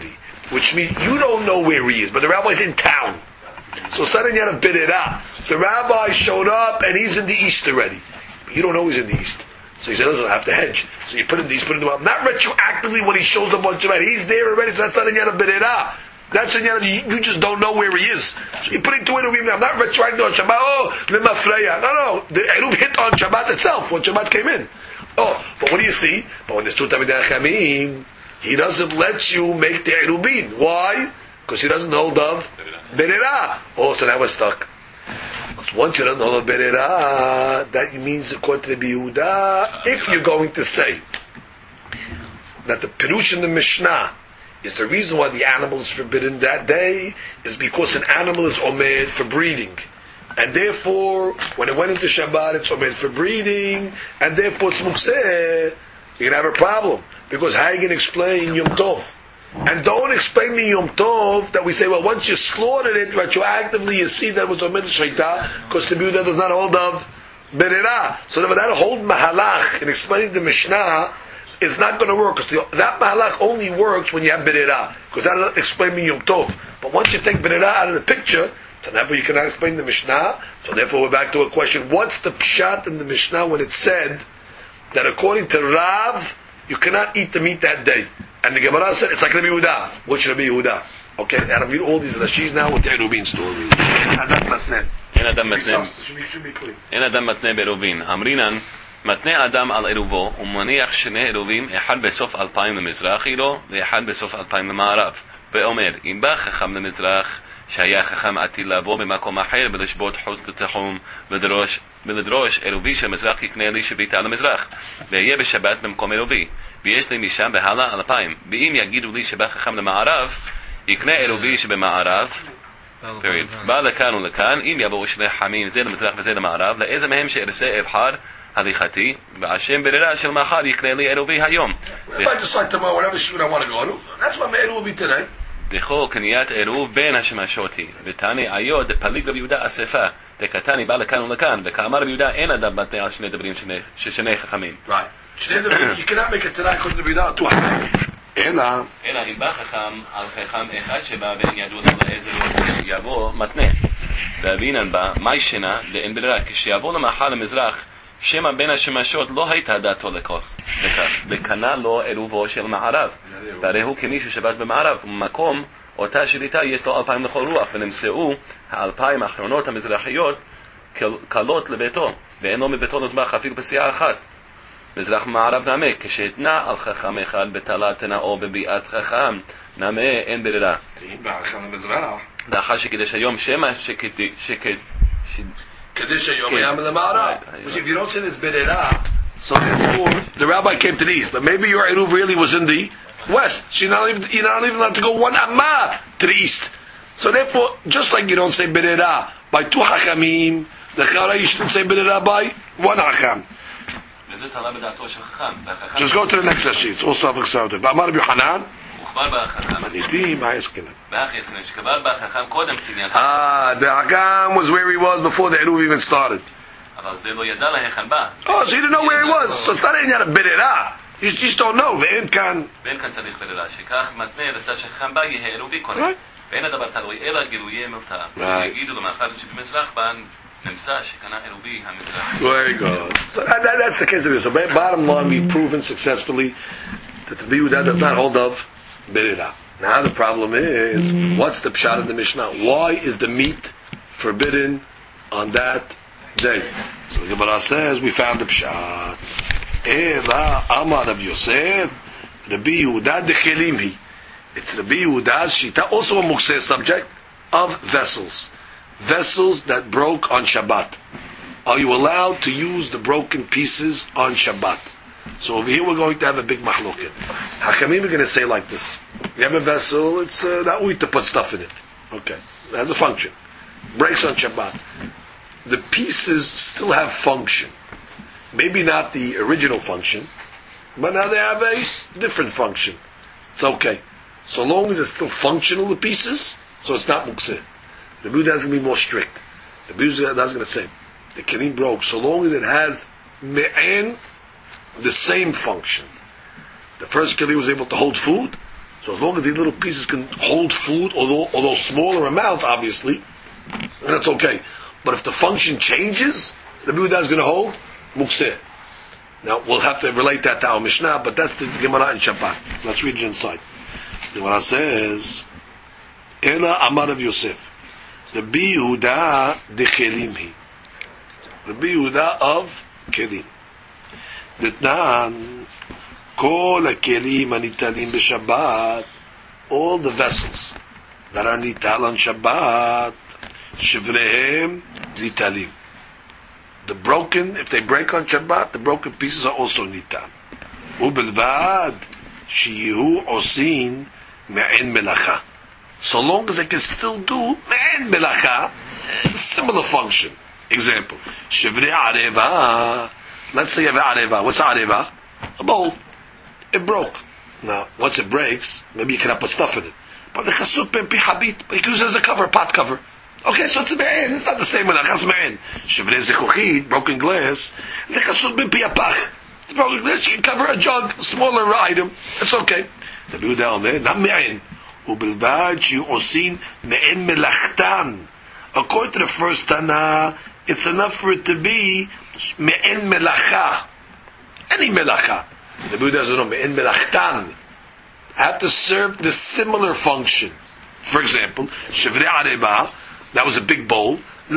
which means you don't know where he is, but the rabbi's in town. So suddenly you had a bid'ah. The rabbi showed up and he's in the east already. But you don't know he's in the east. So he said, listen, I have to hedge. So you put him in the east, put him in the west. Not retroactively when he shows up on Shabbat. He's there already, so that's not a bid'ah. That's you just don't know where he is. So you're putting two Eruvim. I'm not retroacting on Shabbat. Oh, Limafreya. No. The Eruv hit on Shabbat itself when Shabbat came in. Oh, but what do you see? But when there's two Talmidei Chachamim, he doesn't let you make the Erubin. Why? Because he doesn't hold of Berera. Oh, so now we're stuck. Once you don't hold of Berera, that means according to the Yehuda, if you're going to say that the Pirush in the Mishnah is the reason why the animal is forbidden that day, is because an animal is omed for breeding. And therefore, when it went into Shabbat, it's omed for breeding, and therefore it's mukseh, you're going to have a problem. Because how are you going to explain Yom Tov? And don't explain me Yom Tov that we say, well, once you slaughtered it, retroactively you see that it was omed shaita, because the Yehuda does not hold of berera. So that whole mahalach in explaining the Mishnah is not going to work, because that mahalach only works when you have berera, because that doesn't explain me Yom Tov. But once you take berera out of the picture, so therefore you cannot explain the Mishnah. So therefore we're back to a question: what's the pshat in the Mishnah when it said that according to Rav you cannot eat the meat that day? And the Gemara said it's like Rabbi Yehuda. What should Rabbi Yehuda? Okay, and I read all these Rashis now with the Eruvin story. Should be clear. אין אדם מתנה בעירובין. אמרינן, מתנה אדם על עירובו, ומניח שני עירובים, אחד בסוף 2,000 למזרחי לו, ואחד בסוף 2,000 למערב. ואומר, אם בא חכם למזרח, שהיה חכם עתיד לבוא במקום אחר, ולשבות חוץ לתחום, ולדרוש עירובי של מזרח יקנה לי שביתה למזרח, ויהיה בשבת במקום עירובי, ויש לי משם והלאה 2,000. ואם יגידו לי שבא חכם למערב, יקנה עירובי שבמערב, בא לכאן ולכאן, אם יבואו שני חמים, זה למזרח וזה למערב, לאיזה מהם שארצה אבחר הליכתי, והשם ברירה של מחר יקנה לי עירובי היום. If I decide tomorrow, whatever shoot I want to go to, that's what my Eruv will be tonight. דחו קניית עירוב בין השמשות היא, ותעני עיוד דפליג רבי יהודה אספה, דקתני בא לכאן ולכאן, וכאמר רבי יהודה אין אדם מתנה על שני דברים ששני חכמים. Right. שני דברים, you cannot make it tonight, according to רבי יהודה, two חכמים. אלא אם בא חכם על חכם אחד שבא ואין ידוע לו לאיזה יבוא מתנה. ואבינן בה, מה ישנה? לאין ברירה, כשיבוא למחר למזרח, שמא בין השמשות לא הייתה דעתו לכך, וקנה לו עירובו של מערב, והרי הוא כמישהו שבת במערב, ומקום אותה שליטה יש לו 2,000 לכל רוח, ונמצאו 2,000 האחרונות המזרחיות קלות לביתו, ואין לו מביתו לזבח אפילו פסיעה אחת. מזרח מערב נעמה, כשהתנה על חכם אחד בטלה תנאו בביאת חכם, נעמה אין ברירה. לאחר שקידש היום שמא Kaddish Yom Yam L'Ma'arav. Which if you don't say this Berera, so therefore the rabbi came to the east, but maybe your Eruv really was in the west. So you're not even allowed to go one Amma to the east. So therefore, just like you don't say Berera by two Hachamim, the Chara you shouldn't say Berera by one Hacham. Just go to the next sheet. It's all self-accepted. V'amar Rabbi Yochanan. The Hakam was where he was before the Eruv even started. Oh, so he didn't know where he was. So it's not in a Berera. You just don't know. Right. Very good. So that's the case of it. So bottom line, we've proven successfully that the Yehuda does not hold of Berera. Now the problem is, what's the pshat in the Mishnah? Why is the meat forbidden on that day? So the Gemara says, we found the pshat. Ela Amar of Yosef, Rabbi Yehuda dechelimhi. It's Rabbi Yehuda's shita, also a mukseh subject of vessels. Vessels that broke on Shabbat. Are you allowed to use the broken pieces on Shabbat? So over here we're going to have a big mahloket. Hachamim are going to say like this: you have a vessel, it's not we to put stuff in it. Okay, it has a function. Breaks on Shabbat. The pieces still have function. Maybe not the original function, but now they have a different function. It's okay. So long as it's still functional, the pieces, so it's not mukseh. The Buddha is going to be more strict. The Buddha is going to say, the kelim broke, so long as it has me'en, the same function. The first keli was able to hold food, So as long as these little pieces can hold food, although smaller amounts, obviously, then it's okay. But if the function changes, the Yehuda is going to hold mukseh. Now we'll have to relate that to our Mishnah, but that's the Gemara in Shabbat. Let's read it inside. The Gemara says, "Ela Amar of Yosef, Rabbi Yehuda de Kelim hi." Rabbi Yehuda of Kelim. Ditnan kol hakelim anitalim b'Shabbat. All the vessels that are nital on Shabbat, shivrehem nitalim. The broken, if they break on Shabbat, the broken pieces are also nital. Ubelvad shiyu osin me'en melacha. So long as they can still do me'en melacha, similar function. Example, shivre areva. Let's say you have areva. What's areva? A bowl. It broke. Now, once it breaks, maybe you can put stuff in it. But the chasut ben pi habit, you can use it as a cover, pot cover. Okay, so it's a me'en. It's not the same melacha. It's me'en. Shivre zekuchit, broken glass. The chasut ben pi apach. It's broken glass. You can cover a jug, a smaller item. It's okay. The Yehuda on there, not me'en. Ubelvad shiyu osin me'en melachtan. According to the first Tana, it's enough for it to be me'en melacha. Any melacha. The Yehuda doesn't know me'en melachtan. Have to serve the similar function. For example, shivre areba, that was a big bowl.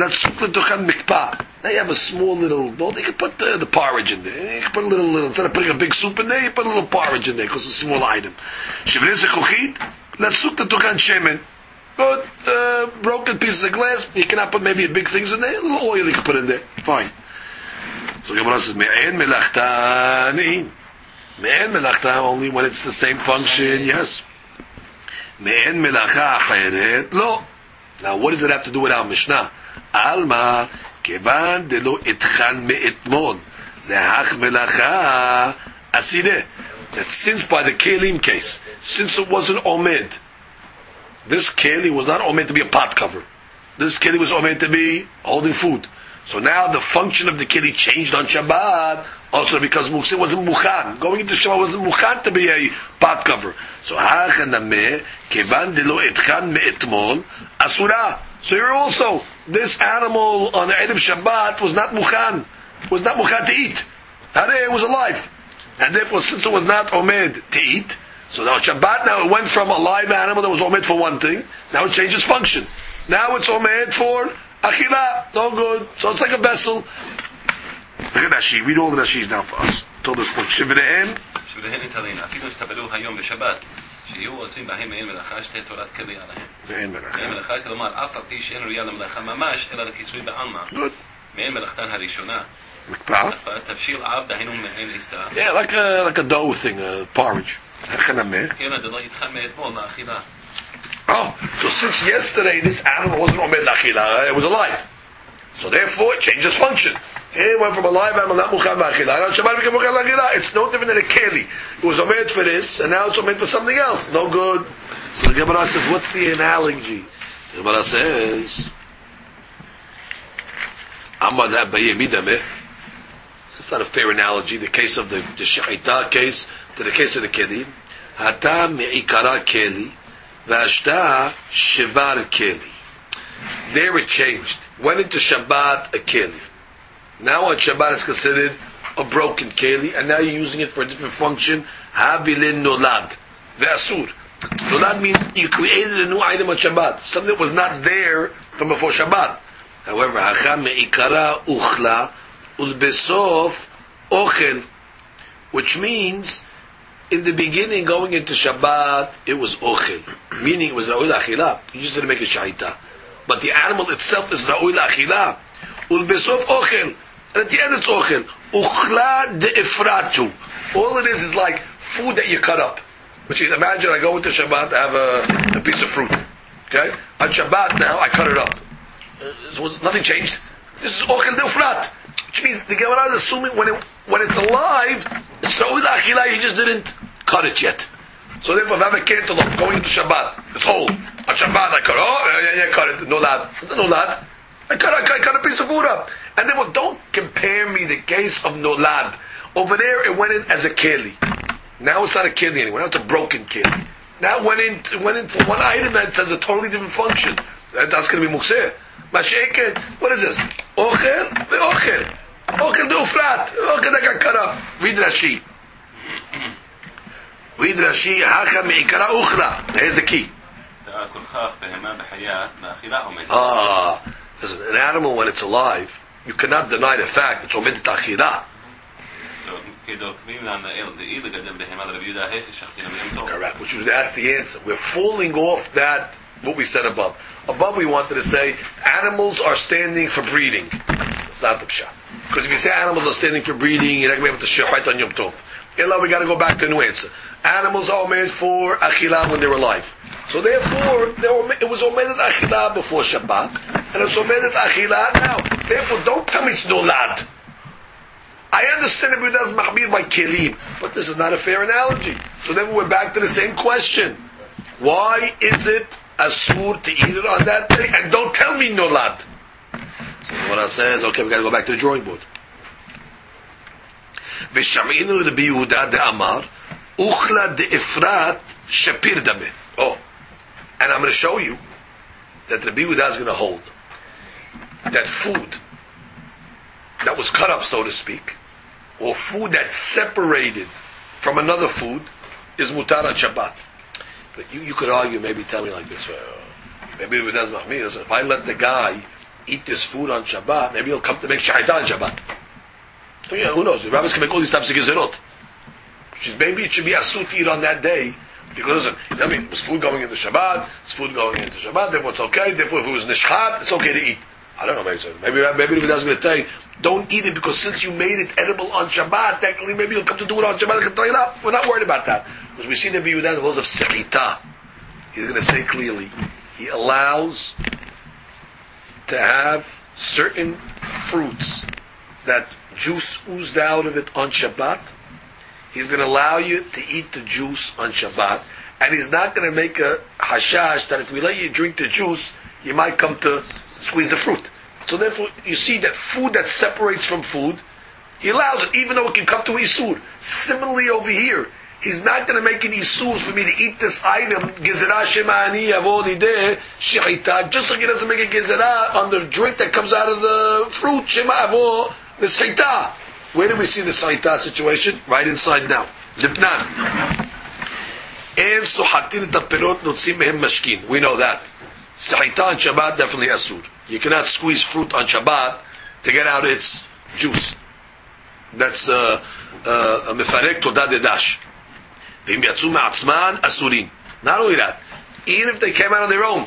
Mikpa. Now you have a small little bowl. You can put the porridge in there. You can put a little, instead of putting a big soup in there, you put a little porridge in there because it's a small item. Shivre zekuchit, letzuk letuchan shemen. Good, broken pieces of glass. You cannot put maybe big things in there. A little oil you can put in there. Fine. So Gemara says, me'en melachtani. Me'en melachta only when it's the same function. Yes. Me'en melacha acheret. Lo. Now, what does it have to do with our Mishnah? Alma kevan delo itchan me'etmol lehach melacha asireh. That since by the kelim case, since it wasn't omed, this keli was not omed to be a pot cover. This keli was omed to be holding food. So now the function of the keli changed on Shabbat, also because it wasn't mukhan. Going into Shabbat wasn't mukhan to be a pot cover. So ha'chanameh kevan delo etchan me'etmol asura. So here also, this animal on the Eid of Shabbat was not mukhan to eat. It was alive. And therefore, since it was not omed to eat, so now Shabbat, now it went from a live animal that was omed for one thing, now it changed its function. Now it's omed for achila, no good. So it's like a vessel. Look at Rashi, read all the Rashis now for us. Till this point. Shivrehem ניטלין, אפילו שתפלו היום בשבת, שיהיו עושים בהם מעין מלאכה שתי תורת כלי עליהם. מעין מלאכה. מעין מלאכה, כלומר, אף על פי שאין ראויה למלאכה ממש, אלא לכיסוי בעלמא. מעין מלאכתן הראשונה. מקפא? תבשיל עב דהיינו מעין עיסה. Yeah, like a dough thing, porridge. כן, דלא יתחן מאתמול לאכילה. Oh, so since yesterday this animal wasn't omed l'achila, it was alive. So therefore it changed its function. It went from a live animal, not mucham l'achila. Now Shabbat became mucham l'achila. It's no different than a keli. It was omed for this, and now it's omed for something else. No good. So the Gemara says, what's the analogy? The Gemara says, it's not a fair analogy. The case of the she'ita case to the case of the keli. Hata me'ikara keli. Vashta shivar keli. There it changed. Went into Shabbat a keli. Now on Shabbat it's considered a broken keli, and now you're using it for a different function. Havilin nolad. Ve'asur. Nolad means you created a new item on Shabbat. Something that was not there from before Shabbat. However, hacha me'ikara uchla ulbesof ochel. Which means in the beginning, going into Shabbat, it was ochel, meaning it was ra'ul achila. You just didn't make a shahita, but the animal itself is ra'ul achila. Ulbesof ochel, and at the end it's ochel. Uchla de ifratu. All it is like food that you cut up. Which is, imagine I go into Shabbat, I have a piece of fruit. Okay, on Shabbat now I cut it up. Nothing changed. This is ochel de ifrat, which means the Gemara is assuming when it's alive, it's ra'ul achila. You just didn't cut it yet. So therefore, if I have a cantaloupe going into Shabbat, it's whole. On Shabbat, I cut it. Oh, yeah, cut it. No lad. I cut a piece of food up. And then, don't compare me the case of nolad. Over there, it went in as a keli. Now it's not a keli anymore. Now it's a broken keli. Now went in for one item that has a totally different function. That's going to be mukseh. Masheket, what is this? Ochel, ve'ochel. Ochel de ufrat. Ochel that got cut up. Read Rashi. Read Rashi, hacha me'ikara uchla. There's the key. Listen, an animal when it's alive, you cannot deny the fact it's omedet achilah. Correct. Which was, that's the answer. We're falling off that, what we said above. Above we wanted to say, animals are standing for breeding. It's not the pshat. Because if you say animals are standing for breeding, you're not going to be able to shechait on Yom Tov. Ella, we got to go back to a new answer. Animals are made for achilah when they're alive. So therefore, it was omedet achilah before Shabbat, and it's omedet achilah now. Therefore, don't tell me it's nolad. I understand if it does mahmir by kelim, but this is not a fair analogy. So then we're back to the same question. Why is it asur to eat it on that day? And don't tell me nolad. So what I says, okay, we got to go back to the drawing board. V'sham'inu Rabbi Yehuda de Amar, uchla de ifrat shapir dameh. Oh, and I'm going to show you that Rabbi Yehuda is going to hold that food that was cut up, so to speak, or food that's separated from another food, is mutar on Shabbat. But you could argue, maybe tell me like this, maybe it doesn't make me. If I let the guy eat this food on Shabbat, maybe he'll come to make shahita on Shabbat. So, yeah, who knows? The rabbis can make all these types of gezerot. Maybe it should be asur to eat on that day, because listen, was food going into Shabbat, it's food going into Shabbat, therefore it's okay, therefore if it was nishchat, it's okay to eat. I don't know, maybe the guy's going to tell you, don't eat it because since you made it edible on Shabbat, technically maybe you'll come to do it on Shabbat. We're not worried about that. Because we see the Yehuda in the world of Sechita. He's going to say clearly, he allows to have certain fruits that juice oozed out of it on Shabbat. He's going to allow you to eat the juice on Shabbat. And he's not going to make a hashash that if we let you drink the juice, you might come to squeeze the fruit. So therefore, you see that food that separates from food, he allows it, even though it can come to Isur. Similarly over here, he's not going to make an Isur for me to eat this item, Gezerah Shema'ani Avodideh She'ita, just like he doesn't make a Gezerah on the drink that comes out of the fruit, Shema Avo, the She'ita. Where do we see the She'ita situation? Right inside now. Lipnan. And Suhatin Tapirot Nutzim Mehem Mashkin. We know that. She'ita on Shabbat definitely Asur. You cannot squeeze fruit on Shabbat to get out its juice. That's a mefarek todah de dash. V'im yatzu ma'atzman asurin. Not only that, even if they came out on their own,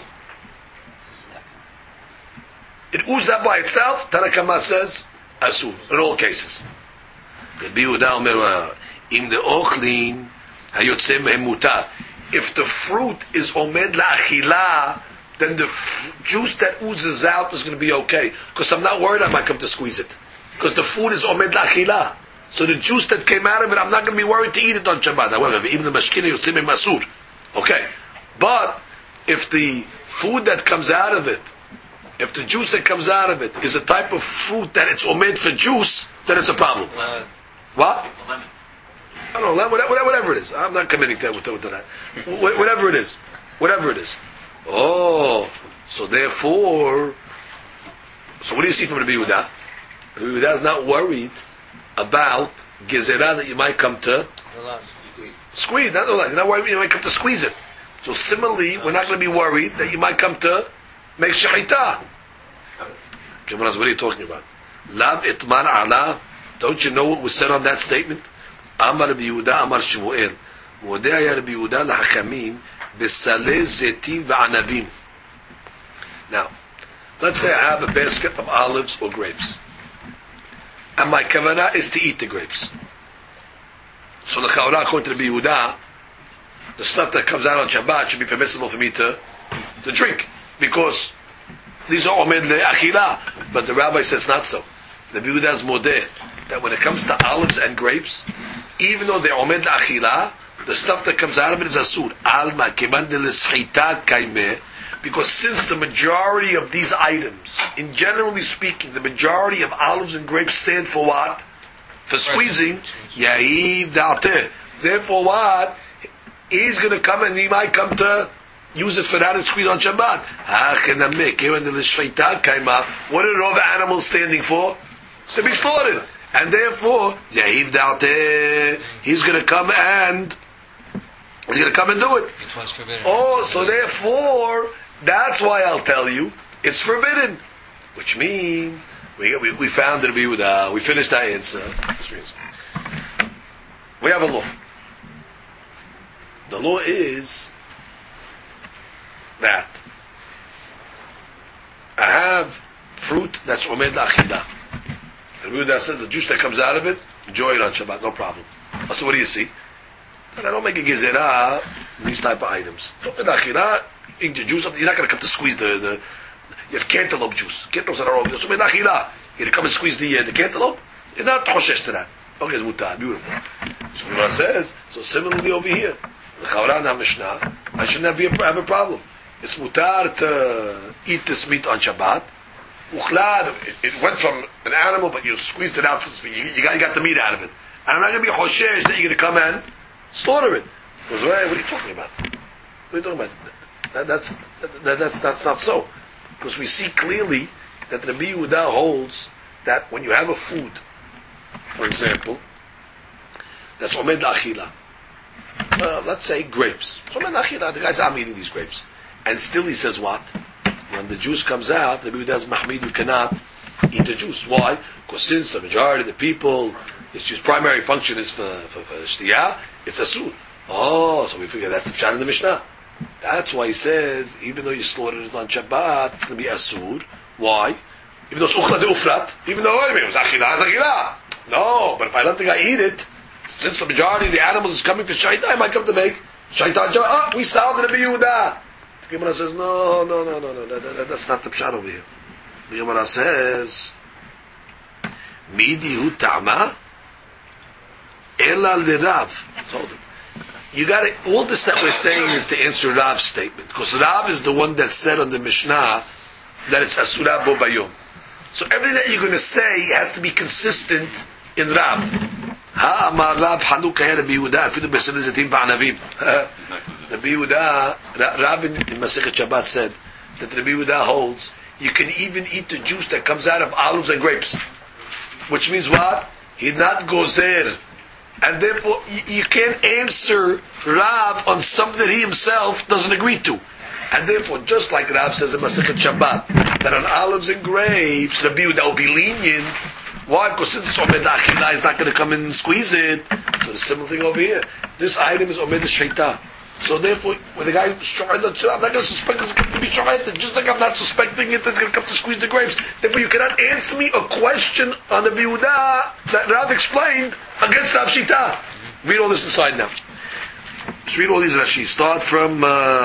it oozed out by itself. Tanakama says asur in all cases. Rabbi Yehuda omer im de ochlin hayotze mehem mutar. If the fruit is omed la'achila, then the juice that oozes out is going to be okay. Because I'm not worried I might come to squeeze it. Because the food is omed la'achila. So the juice that came out of it, I'm not going to be worried to eat it on Shabbat. However, even the mashkina yotzim masur. Okay. But if the food that comes out of it, if the juice that comes out of it is a type of fruit that it's omed for juice, then it's a problem. What? Lemon. I don't know, whatever it is. I'm not committing to that. Whatever it is. Whatever it is. Oh, so therefore, so what do you see from Rabbi Yehuda? Rabbi Yehuda is not worried about gezerah that you might come to squeeze. You're not worried you might come to squeeze it. So similarly, we're not going to be worried that you might come to make shahita. Okay, what are you talking about? Lav itman ala. Don't you know what was said on that statement? Amar Rabbi Yehuda, Amar Shmuel. Modeh ya Rabbi Yehuda lahakamim. Now, let's say I have a basket of olives or grapes, and my kavanah is to eat the grapes. So the chaura, according to the Yehuda, the stuff that comes out on Shabbat should be permissible for me to drink, because these are omed le'achila. But the rabbi says not so. The Yehuda is modeh that when it comes to olives and grapes, even though they're omed le'achila, the stuff that comes out of it is asur. Alma keban de l'shita kaimeh, because since the majority of these items, in generally speaking, the majority of olives and grapes stand for what? For squeezing. Yahiv da'ateh. Therefore, what? he's going to come and he might come to use it for that and squeeze on Shabbat. What are all the animals standing for? It's to be slaughtered. And therefore, he's going to come and do it. Oh, so therefore, that's why I'll tell you, it's forbidden. Which means, we found it to be with, we finished our answer. We have a law. The law is that I have fruit that's omed la'achila. And we said the juice that comes out of it, enjoy it on Shabbat, no problem. So what do you see? And I don't make a gezerah these type of items. So omed la'achila, eat the juice, you're not going to come to squeeze the you have cantaloupe juice. Cantaloupes are all so omed la'achila. You're going to come and squeeze the cantaloupe? You're not choshesh to that. Okay, it's mutar, beautiful. So what says, so similarly over here, the Chavran HaMishnah, I shouldn't have a problem. It's mutar to eat this meat on Shabbat. Uchlad, it went from an animal, but you squeezed it out, so to speak. You got the meat out of it. And I'm not going to be hoshesh that you're going to come and slaughter it. Because, what are you talking about? What are you talking about? That's not so. Because we see clearly that Rabbi Yehuda holds that when you have a food, for example, that's omed la'achila. Let's say grapes. So omed la'achila, the guys, I'm eating these grapes. And still he says what? When the juice comes out, the Rabbi Yehuda says, Mahmid, you cannot eat the juice. Why? Because since the majority of the people, its primary function is for shtiyah, it's asur. Oh, so we figure that's the pshat in the Mishnah. That's why he says, even though you slaughtered it on Shabbat, it's going to be asur. Why? Even though it's uchla de ufrat, even though it was achila. No, but if I let the guy eat it, since the majority of the animals is coming for shaita, I might come to make shaita. Oh, we solved the Rabbi Yehuda. The Gemara says, no, that's not the pshat over here. The Gemara says, Midi hu ta'ama ela lirav. Hold it. You got it. All this that we're saying is to answer Rav's statement, because Rav is the one that said on the Mishnah that it's asura bo bayom. So everything that you're going to say has to be consistent in Rav. Ha amar Rav haluka he Rabbi Yehuda afilu b'seder zatim v'anavim. Rabbi Yehuda, Rav in Masechet Shabbat said that Rabbi Yehuda holds you can even eat the juice that comes out of olives and grapes, which means what? He not gozer, and therefore you can't answer Rav on something that he himself doesn't agree to. And therefore, just like Rav says in Masechet Shabbat, that on olives and grapes, Rabbi Yehuda will be lenient. Why? Because since it's omed la'achila, he's not going to come in and squeeze it. So the similar thing over here. This item is omed shaita. So therefore, when the guy is trying to, I'm not going to suspect it's going to be shaita. Just like I'm not suspecting it, it's going to come to squeeze the grapes. Therefore, you cannot answer me a question on Rabbi Yehuda that Rav explained against Rav Shita. Read all this inside now. Just read all these Rashi. Start from...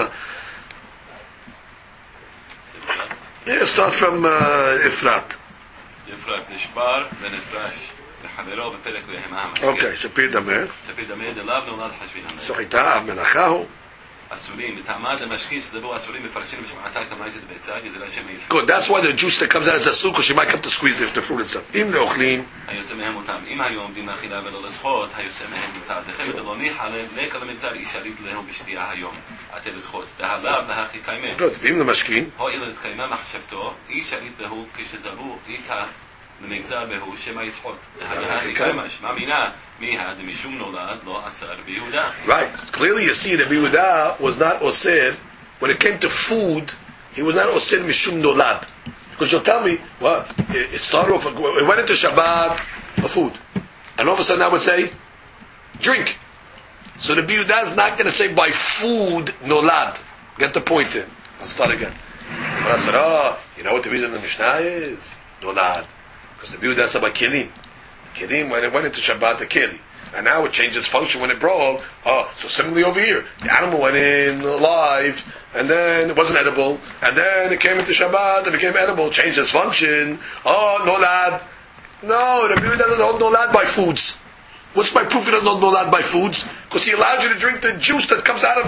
start from Efrat. Efrat nishbar ונפרש לחברו בפרק להמם. אוקיי, שפיר דמר. שפיר דמר דלאו נולד חשבין המר. סוחיתה, מלאכה הוא. אסורים, בטעמה דמשכין שזה בו אסורים מפרשים בשמעתה כמייתת ביצה, גזלה שם היצחק. Good, that's why the juice that comes out is asur, because she might come to squeeze the fruit itself. אם לאוכלים. היוצא מהם אותם. אם היום עומדים לאכילה ולא לשחוט, היוצא מהם מותר. דחמת אלו ניחא לקה למצר אישרית להם בשתייה היום. עתה לשחוט. דהלאו והכי קיימה. Good, ואם למשכין. הואיל לתקיימה מחשבתו, אישרית להו כשזבו איתה למגזר בהו שמא ישחוט. דהלאו קיימש. מאמינה מיהה דמשום נולד לא אסר ביהודה. Right. Clearly you see that Yehuda was not osir. When it came to food, he was not osir mishum nolad. Because you'll tell me, well, it started off, it went into Shabbat, a food. And all of a sudden I would say, drink. So the Yehuda is not going to say by food nolad. Get the point in. I'll start again. But I said, you know what the reason the Mishnah is? Nolad. Because the Yehuda said by kilim. The kilim, when it went into Shabbat, the kili. And now it changed its function when it broke. So similarly over here, the animal went in alive, and then it wasn't edible, and then it came into Shabbat, it became edible, changed its function. Nolad. No, the Yehuda doesn't hold nolad by foods. What's my proof he doesn't hold nolad by foods? Because he allows you to drink the juice that comes out of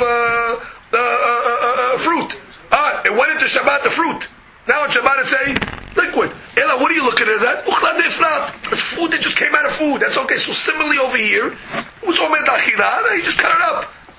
fruit. It went into Shabbat, the fruit. Now in Shabbat it's a liquid. Ela, what are you looking at that? Uchlad efrat. It's food that just came out of food. That's okay. So similarly over here, it was omed achila. He just cut it up.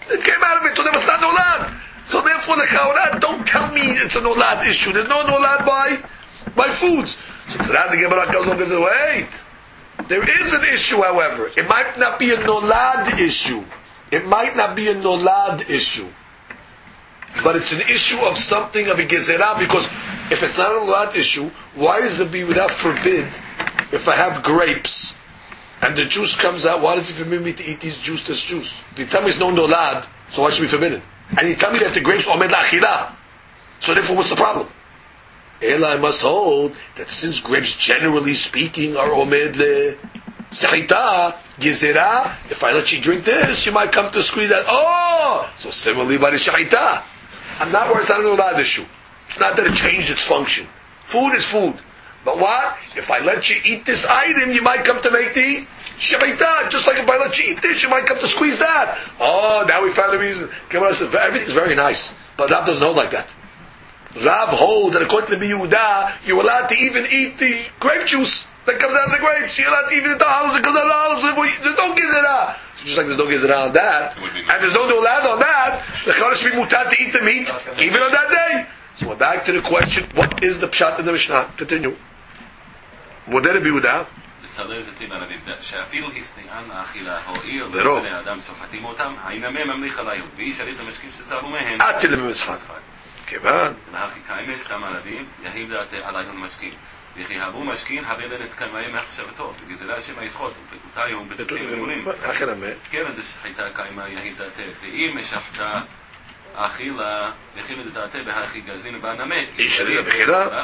It came out of it, so there was not nolad. So therefore, the chaura, don't tell me it's a nolad issue. There's no nolad by foods. So the Gemara comes along and says, wait. There is an issue, however. It might not be a nolad issue. It might not be a nolad issue. But it's an issue of something of a gezerah, because if it's not a nolad issue, why is the without forbid if I have grapes and the juice comes out, why does it forbid me to eat this juice? If you tell me it's no nolad, so why should it be forbidden? And you tell me that the grapes are omed la'achila, so therefore what's the problem? Ela, I must hold that since grapes, generally speaking, are omed le sechita, gezerah, if I let you drink this, you might come to squeeze that. Oh! So similarly by the shechita. I'm not worried, it's not a nolad issue. It's not that it changed its function. Food is food. But what? If I let you eat this item, you might come to make the shechita. Just like if I let you eat this, you might come to squeeze that. Oh, now we found the reason. Everything's very nice. But Rav doesn't hold like that. Rav holds that according to Yehuda, you're allowed to even eat the grape juice that comes out of the grapes. You're allowed to even eat the olives that comes out of the olives. There's no gezerah. Just like there's no gezerah on that, and there's no nolad on that, the chaura should be mutar to eat the meat, even on that day. So we're back to the question, what is the pshat in the Mishnah? Continue. Modern Yehuda. לסדר זה טיב הנביב, שאפילו הסניען האכילה, הועיל ובני אדם סוחטים אותם, העינמה ממליך עליהם, ואיש הריד המשקים שזרבו מהם. עתי למשחק. כיוון. והכי קיימס סתם עלדים, יהיב דעתי עליהם משקים. וכי הבו משקים, הבדל את קנמאי מחשבתו, בגזלה שמא ישחוט, ופקותי הוא בתוצאים גמולים. כן, זה שחיטה קיימה יהיב דעתי, ואם משחטה אכילה, יחיב דעתי בהכי גזלין בענמה. איש הריד בחידה.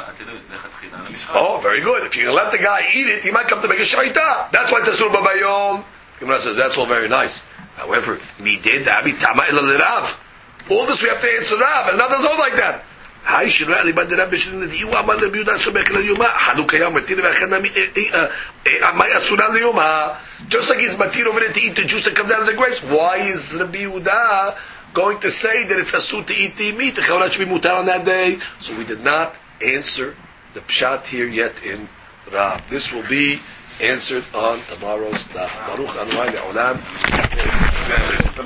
Oh, very good. If you let the guy eat it, he might come to make a shayta. That's why it's a surba bayom. Gemara says, that's all very nice. However, midin da'abi tama ila l'rav. All this we have to answer Rav, and others don't like that. Hi, shirah liban de Rav b'shirin that you amad Rabbi Yehuda sobek l'yuma halukayam matir v'achana amay asura l'yuma. Just like he's matir over there to eat the juice that comes out of the grapes. Why is Rabbi Yehuda going to say that it's asur to eat the meat? The chaura should be mutar on that day. So we did not answer the pshat here yet in Rav. This will be answered on tomorrow's daf. Baruch Adonai Le'olam.